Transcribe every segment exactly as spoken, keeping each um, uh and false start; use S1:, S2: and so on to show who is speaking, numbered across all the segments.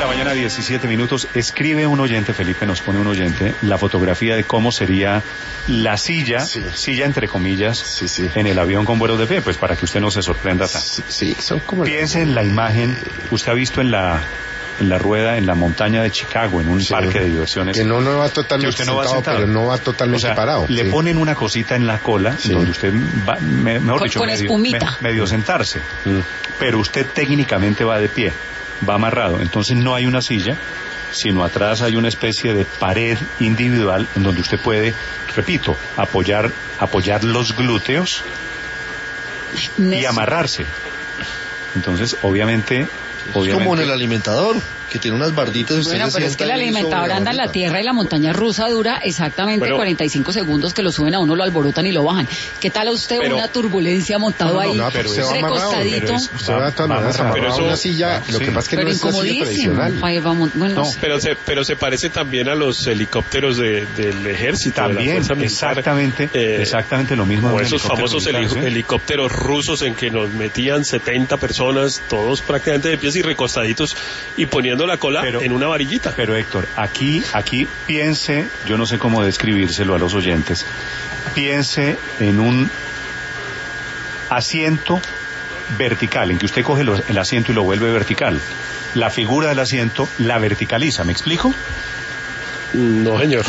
S1: la mañana, diecisiete minutos. Escribe un oyente, Felipe, nos pone un oyente, la fotografía de cómo sería la silla, sí. silla entre comillas, sí, sí. en el avión con vuelos de pie, pues para que usted no se sorprenda tanto.
S2: Sí, sí, son como...
S1: Piense en la imagen, usted ha visto en la... en la rueda, en la montaña de Chicago, en un sí, parque de diversiones.
S2: Que no, no va totalmente
S1: usted no
S2: sentado,
S1: va sentado,
S2: pero no va totalmente
S1: o sea,
S2: parado.
S1: Le
S2: sí.
S1: ponen una cosita en la cola, sí. donde usted va, me, mejor
S3: con,
S1: dicho,
S3: con
S1: medio,
S3: espumita.
S1: Me, medio sentarse. Mm. Pero usted técnicamente va de pie, va amarrado. Entonces no hay una silla, sino atrás hay una especie de pared individual en donde usted puede, repito, apoyar, apoyar los glúteos y amarrarse. Entonces, obviamente...
S4: Es Obviamente. Como en el alimentador, que tiene unas barditas.
S3: Bueno, pero es que el alimentador anda en la tierra y la montaña rusa dura exactamente bueno, cuarenta y cinco segundos, que lo suben a uno, lo alborotan y lo bajan. ¿Qué tal a usted pero, una turbulencia montado no, no, ahí, no, pero usted recostadito?
S2: Usted va a tomar una silla, lo sí. que pasa es que
S3: pero
S2: no es una silla tradicional.
S3: Vamos, bueno,
S5: no, pero, se, pero se parece también a los helicópteros de, del ejército.
S1: También,
S5: de la
S1: exactamente, eh, exactamente lo mismo.
S5: O esos famosos militar, helicópteros rusos en que nos metían setenta personas, todos prácticamente de pies y recostaditos, y poniendo la cola pero, en una varillita.
S1: Pero Héctor, aquí, aquí piense, yo no sé cómo describírselo a los oyentes, piense en un asiento vertical, en que usted coge el asiento y lo vuelve vertical. La figura del asiento la verticaliza, ¿me explico?
S5: No, señor.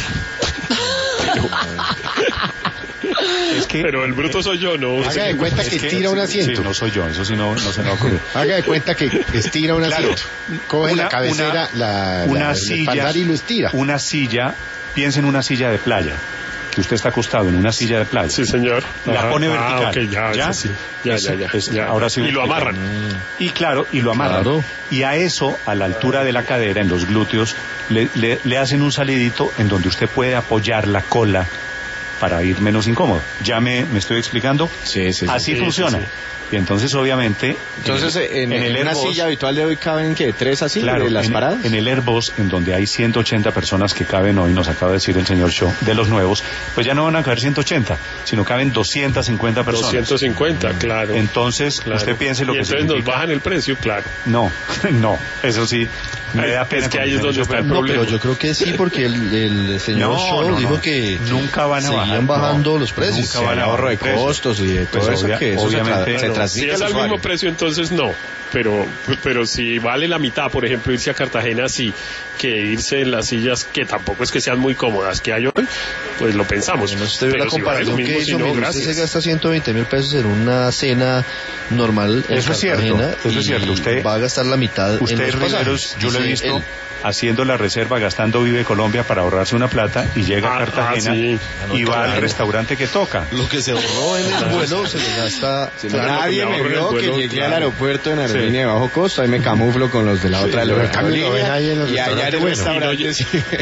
S1: Es que,
S5: pero el bruto soy yo, ¿no?
S2: Haga de cuenta que estira un asiento.
S1: Sí, no soy yo, eso sí no, no se me ocurre.
S2: Haga de cuenta que estira un asiento. Claro, coge una, la cabecera,
S1: una,
S2: la,
S1: una
S2: la,
S1: silla,
S2: y lo estira.
S1: Una silla, piensa en una silla de playa, que usted está acostado en una silla de playa.
S5: Sí, señor.
S1: La
S5: Ajá.
S1: pone vertical.
S5: Ah, okay, ya,
S1: ¿Ya?
S5: Sí, ya, ya, ya,
S1: es,
S5: ya.
S1: Ahora sí.
S5: Y lo amarran.
S1: Y claro, y lo amarran. Claro. Y a eso, a la altura de la cadera, en los glúteos, le, le, le hacen un salidito en donde usted puede apoyar la cola para ir menos incómodo. ¿Ya me, me estoy explicando?
S2: Sí, sí.
S1: Así
S2: sí,
S1: funciona.
S2: Sí, sí.
S1: Y entonces, obviamente...
S6: Entonces, en, en, en, en una Airbus, silla habitual de hoy caben, ¿qué? ¿Tres así?
S1: Claro,
S6: de las
S1: en,
S6: paradas.
S1: En el Airbus, en donde hay ciento ochenta personas que caben hoy, nos acaba de decir el señor Shaw, de los nuevos, pues ya no van a caber ciento ochenta, sino caben doscientas cincuenta personas.
S5: doscientas cincuenta, claro.
S1: Entonces,
S5: claro.
S1: usted piense lo
S5: y
S1: que
S5: entonces
S1: significa.
S5: nos bajan el precio, claro.
S1: No, no, eso sí... Me da pena.
S5: Es que ahí es donde está el problema.
S4: No, pero yo creo que sí, porque el, el señor
S1: no,
S4: Shaw
S1: no,
S4: dijo
S1: no.
S4: que
S1: nunca van a
S4: seguían
S1: bajar,
S4: bajando
S1: no,
S4: los precios.
S1: Nunca van a
S6: ahorro de costos y de todo pues eso, obvia, que eso
S1: obviamente
S6: se, tra- se transmite.
S5: Si es
S6: al
S5: al
S6: usuario.
S5: mismo precio, entonces no. Pero, pero si vale la mitad, por ejemplo, irse a Cartagena, sí, que irse en las sillas que tampoco es que sean muy cómodas que hay hoy, pues lo pensamos.
S4: Bueno, usted ve la comparación
S5: si vale
S4: que hizo,
S5: mismo, si no,
S4: usted se gasta ciento veinte mil pesos en una cena normal en
S1: eso
S4: Cartagena.
S1: Es cierto, eso es cierto. Usted
S4: va a gastar la mitad
S1: usted
S4: en los
S1: Riveros, yo lo he visto
S4: él.
S1: haciendo la reserva, gastando Vive Colombia para ahorrarse una plata y llega
S5: ah,
S1: a Cartagena
S5: ah, sí.
S1: y va al restaurante que toca.
S4: Lo que se ahorró en el vuelo se le gasta.
S6: Sí, claro, nadie me vio que llegué claro. al aeropuerto en aerolínea sí. de bajo costo, ahí me camuflo con los de la sí, otra aerolínea y allá en el restaurante.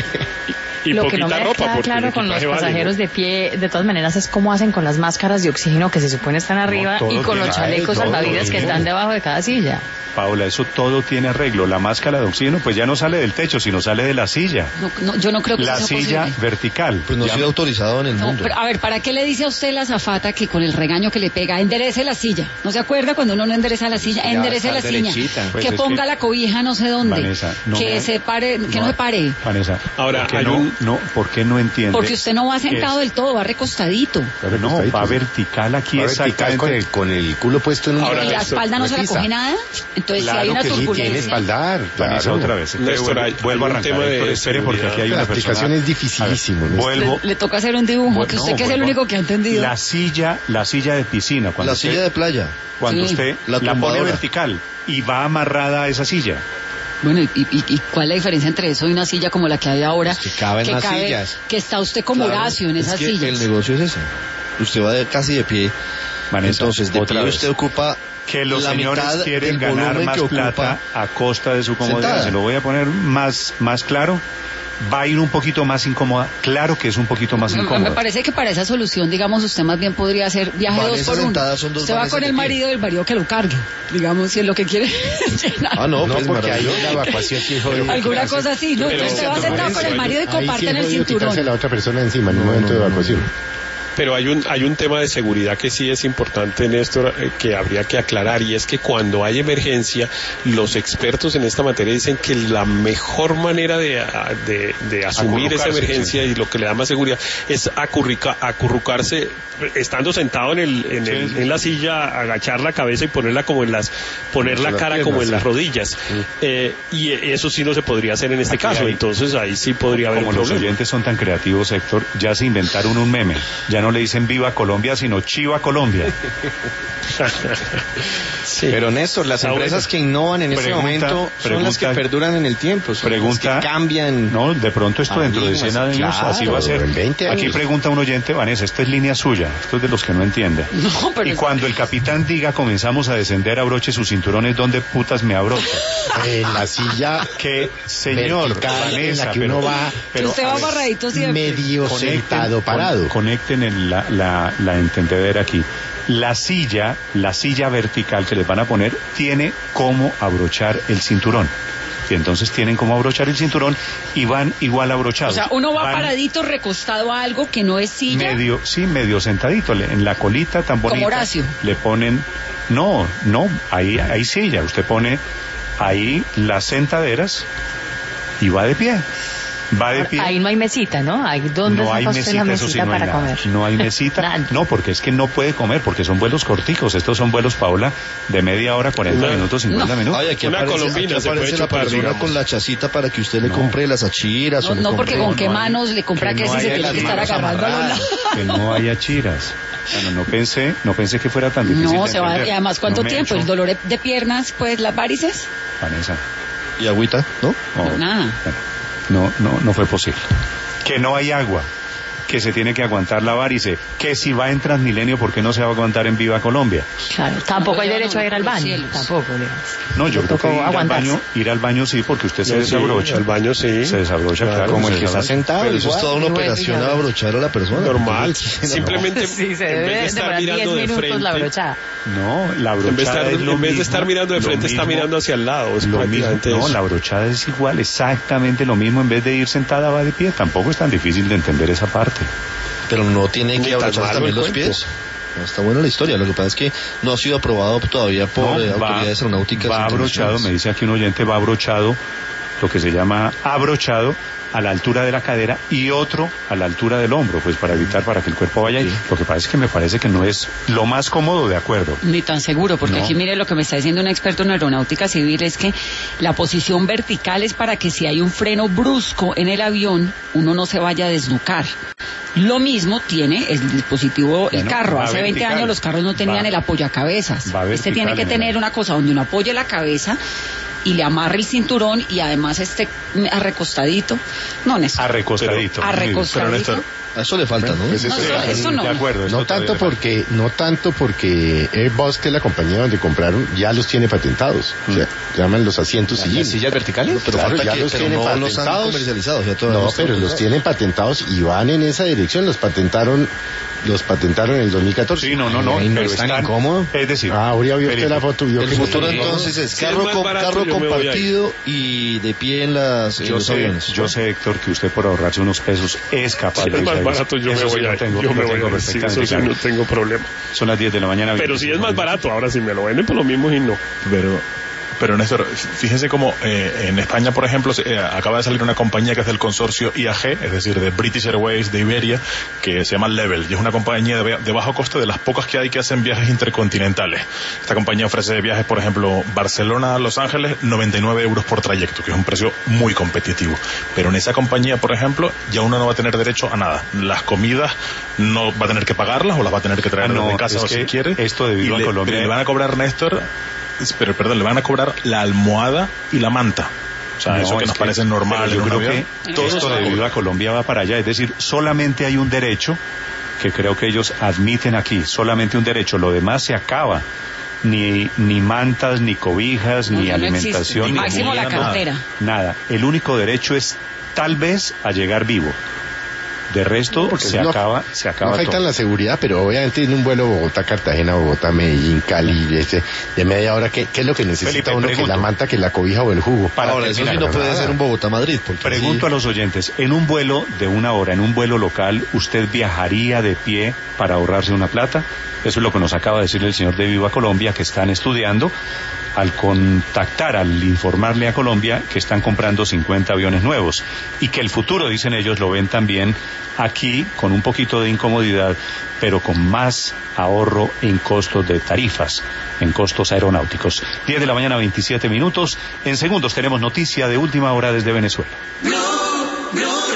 S5: Y
S7: lo que no me queda
S5: ropa,
S7: claro con los pasajeros vale, ¿no? de pie, de todas maneras, es cómo hacen con las máscaras de oxígeno que se supone están arriba no, y con los chalecos salvavidas que están debajo de cada silla.
S1: Paola, eso todo tiene arreglo. La máscara de oxígeno pues ya no sale del techo, sino sale de la silla.
S3: No, no, yo no creo que
S1: la
S3: eso sea
S1: silla
S3: posible.
S1: Vertical.
S4: Pues no ha sido autorizado en el
S3: no,
S4: mundo.
S3: Pero, a ver, ¿para qué le dice a usted la azafata que con el regaño que le pega, enderece la silla? ¿No se acuerda cuando uno no endereza la silla? Ya enderece la silla. Pues que ponga que... la cobija no sé dónde. Vanessa, no que me... se pare, que no, no se pare.
S1: Vanessa,
S5: ahora,
S1: ¿por qué,
S5: hay
S1: no,
S5: un...
S1: no, ¿por qué no entiende?
S3: Porque usted no va sentado del todo, va recostadito.
S1: Pero no, va vertical aquí
S2: va exactamente. Vertical con, con el culo puesto en un...
S3: Ahora, ¿y la espalda no se la coge nada? Entonces
S1: claro
S3: si hay una turbulencia.
S2: Espaldar,
S1: claro. Otra vez.
S5: Néstor,
S1: vuelvo, vuelvo a arrancar. Héctor, espere porque aquí hay
S2: la
S1: una
S2: explicación
S1: persona.
S2: Es dificilísimo.
S1: Ver, vuelvo.
S3: Le, le toca hacer un dibujo, bueno, que usted no, que es el único que ha entendido.
S1: La silla, la silla de piscina. Cuando
S4: la
S1: usted,
S4: silla de playa.
S1: Cuando
S3: sí.
S1: usted la, la pone vertical y va amarrada a esa silla.
S3: Bueno, ¿y, y, y cuál es la diferencia entre eso y una silla como la que hay ahora?
S6: Pues que caben
S3: que
S6: las
S3: cabe,
S6: sillas.
S3: Que está usted como
S4: claro,
S3: Horacio en esas
S4: es que
S3: sillas.
S4: El negocio es ese. Usted va de, casi de pie.
S1: Vanessa,
S4: entonces, de
S1: otra
S4: pie
S1: vez.
S4: usted ocupa
S1: que los
S4: la
S1: señores
S4: mitad
S1: quieren ganar más plata a costa de su comodidad. Sentada. Se lo voy a poner más, más claro. Va a ir un poquito más incómoda. Claro que es un poquito más incómoda.
S3: Me parece que para esa solución, digamos, usted más bien podría hacer viaje dos por uno. Usted va con el marido y el marido que lo cargue, digamos, si es lo que quiere llenar.
S2: Ah, no, no pues porque hay una evacuación que jodido.
S3: Alguna cosa así, ¿no? Entonces usted va sentado con el marido y comparten el cinturón.
S2: A la otra persona encima en un momento de evacuación.
S5: Pero hay un hay un tema de seguridad que sí es importante, Néstor, eh, que habría que aclarar, y es que cuando hay emergencia, los expertos en esta materia dicen que la mejor manera de, de, de asumir esa emergencia, sí, y lo que le da más seguridad es acurrica, acurrucarse estando sentado en el, en, el, sí, sí. en la silla, agachar la cabeza y ponerla como en las poner la cara piernas, como en sí. las rodillas, sí. eh, y eso sí no se podría hacer en este Aquí caso, hay, entonces ahí sí podría haber
S1: como
S5: un problema.
S1: Los oyentes son tan creativos, Héctor, ya se inventaron un meme, ya no le dicen Viva Colombia, sino Chiva Colombia.
S6: Sí. Pero Néstor, las empresas que innovan en este momento son pregunta, las que perduran en el tiempo, son pregunta, las que cambian.
S1: No, de pronto esto dentro de cien años, claro, así va a ser. Aquí pregunta un oyente, Vanessa, esta es línea suya, esto es de los que no entiende. No, pero y cuando el capitán diga comenzamos a descender, abroche sus cinturones, ¿dónde putas me abrocha?
S2: En la silla
S1: que señor
S2: Vanessa, en la que
S3: pero,
S2: uno va,
S3: pero usted va amarradito siempre.
S2: Medio conecten, sentado, parado.
S1: Conecten en la, la, la entendedera aquí. La silla, la silla vertical que les van a poner, tiene cómo abrochar el cinturón. Y entonces tienen cómo abrochar el cinturón y van igual abrochados.
S3: O sea, uno va van paradito, recostado a algo que no es silla.
S1: Medio, sí, medio sentadito, en la colita tan bonita.
S3: Como Horacio.
S1: Le ponen, no, no, ahí hay silla. Usted pone ahí las sentaderas y va de pie. Va de pie.
S7: Ahí no hay mesita, ¿no? Hay ¿Dónde
S1: no hay
S7: mesita, la mesita
S1: sí, no
S7: para
S1: hay
S7: comer?
S1: No hay mesita. No, porque es que no puede comer, porque son vuelos corticos. Estos son vuelos, Paola, de media hora, cuarenta no. minutos, cincuenta no. minutos.
S6: Ay, aquí
S5: Una
S6: aparece,
S5: colombina
S6: aquí
S5: se puede chupar,
S6: la persona
S5: digamos.
S6: con la chacita para que usted le no. compre las achiras.
S3: No,
S6: o le
S3: no porque con
S1: no,
S3: qué
S1: no
S3: manos
S1: hay,
S3: le compra que, que si se tiene que estar agarrando a los lados.
S1: Que no haya chiras. Bueno, no pensé, no pensé que fuera tan difícil.
S3: No,
S1: de
S3: se va, y además, ¿cuánto
S1: no
S3: tiempo? ¿El dolor de piernas, pues, las varices?
S1: Vanessa.
S6: ¿Y agüita? ¿No?
S3: No, no nada.
S1: No, no, no fue posible. Que no hay agua, que se tiene que aguantar la varice, que si va en Transmilenio, ¿por qué no se va a aguantar en Viva Colombia?
S7: Claro, tampoco no, hay derecho no, a ir al baño, cielos. Tampoco.
S1: No, yo creo que ir al, baño, ir al baño sí, porque usted se
S5: no,
S1: desabrocha.
S5: Sí, al baño sí.
S1: Se desabrocha, claro. claro
S6: como el que está sentado.
S2: Pero eso es toda una operación a abrochar a la persona.
S5: Normal. Simplemente
S7: sí, se debe en vez de estar mirando de frente. La brochada.
S1: No, la brochada
S5: en vez, estar,
S1: es lo
S5: en vez
S1: mismo,
S5: de estar mirando de frente,
S1: mismo,
S5: está mirando hacia el lado. Es
S1: lo mismo. No, la brochada es igual, exactamente lo mismo. En vez de ir sentada, va de pie. Tampoco es tan difícil de entender esa parte.
S6: Pero no tiene que abrocharse también los pies. No, está buena la historia, lo que pasa es que no ha sido aprobado todavía por no, eh, va, autoridades aeronáuticas.
S1: Va abrochado, me dice aquí un oyente, va abrochado, lo que se llama abrochado a la altura de la cadera y otro a la altura del hombro, pues para evitar, para que el cuerpo vaya ahí. Sí. Lo que pasa es que me parece que no es lo más cómodo, de acuerdo.
S3: Ni tan seguro, porque no. Aquí mire lo que me está diciendo un experto en aeronáutica civil, es que la posición vertical es para que si hay un freno brusco en el avión, uno no se vaya a desnucar. Lo mismo tiene el dispositivo, bueno, el carro. Hace veinte años los carros no tenían va, el apoyacabezas. Este tiene que tener una cosa donde uno apoye la cabeza y le amarre el cinturón y además esté arrecostadito. No, Néstor.
S1: Arrecostadito.
S3: Arrecostadito.
S6: A eso le falta, ¿no?
S2: Pues
S3: no, eso, eso no.
S1: De acuerdo.
S2: No tanto porque, no tanto porque Airbus, que es la compañía donde compraron, ya los tiene patentados. Mm. O sea, llaman los asientos sillín.
S6: ¿Sillas verticales?
S2: Pero
S6: claro,
S2: ya
S6: que,
S2: los
S6: pero
S2: tienen
S6: no
S2: patentados.
S6: Los han comercializado, ya
S2: no, pero los tienen patentados y van en esa dirección. Los patentaron, los patentaron en el dos mil catorce.
S1: Sí, no, no, no.
S6: Ay,
S1: pero
S6: es tan
S1: están,
S6: incómodo.
S1: Es decir,
S2: ah, ahora vio usted la foto. Vio
S6: el
S2: que
S6: futuro
S2: sí,
S6: entonces es carro, es barato, carro compartido y de pie en las en
S1: yo
S6: los
S1: sé,
S6: aviones.
S1: Yo sé, Héctor, que usted por ahorrarse unos pesos es capaz
S5: si
S1: de
S5: es más barato, yo me voy a
S1: tengo,
S5: yo me voy a
S1: sí,
S5: eso sí, no tengo problema.
S1: Son las diez de la mañana.
S5: Pero si es más barato, ahora si me lo venden por lo mismo y no.
S8: Pero Pero Néstor, fíjese cómo eh, en España, por ejemplo, eh, acaba de salir una compañía que es del consorcio I A G, es decir, de British Airways, de Iberia, que se llama Level, y es una compañía de, de bajo coste, de las pocas que hay que hacen viajes intercontinentales. Esta compañía ofrece viajes, por ejemplo, Barcelona a Los Ángeles, noventa y nueve euros por trayecto, que es un precio muy competitivo. Pero en esa compañía, por ejemplo, ya uno no va a tener derecho a nada. Las comidas no va a tener que pagarlas o las va a tener que traer ah, no, desde casa o si quiere.
S1: Esto debido
S8: y
S1: a Colombia.
S8: Le, le van a cobrar, Néstor, pero perdón, le van a cobrar la almohada y la manta. O sea, no, eso que nos que, parece normal.
S1: Yo creo
S8: avión,
S1: que todo esto debido a Colombia va para allá. Es decir, solamente hay un derecho que creo que ellos admiten aquí. Solamente un derecho. Lo demás se acaba. Ni ni mantas, ni cobijas, no, ni no alimentación.
S3: Ni máximo
S1: comida,
S3: la cartera.
S1: Nada, nada. El único derecho es tal vez a llegar vivo. De resto, no, se, no, acaba, se acaba
S2: no afectan
S1: todo.
S2: la seguridad, pero obviamente en un vuelo Bogotá-Cartagena, Bogotá-Medellín, Cali, ese, de media hora, ¿qué, ¿qué es lo que necesita Felipe, uno?
S1: Pregunto,
S2: que la manta, que la cobija o el jugo.
S6: Para Ahora, terminar, eso sí no puede ser un Bogotá-Madrid.
S1: Pregunto sí. a los oyentes, en un vuelo de una hora, en un vuelo local, ¿usted viajaría de pie para ahorrarse una plata? Eso es lo que nos acaba de decir el señor de Viva Colombia, que están estudiando al contactar, al informarle a Colombia que están comprando cincuenta aviones nuevos y que el futuro, dicen ellos, lo ven también aquí con un poquito de incomodidad, pero con más ahorro en costos de tarifas, en costos aeronáuticos. diez de la mañana, veintisiete minutos. En segundos tenemos noticia de última hora desde Venezuela.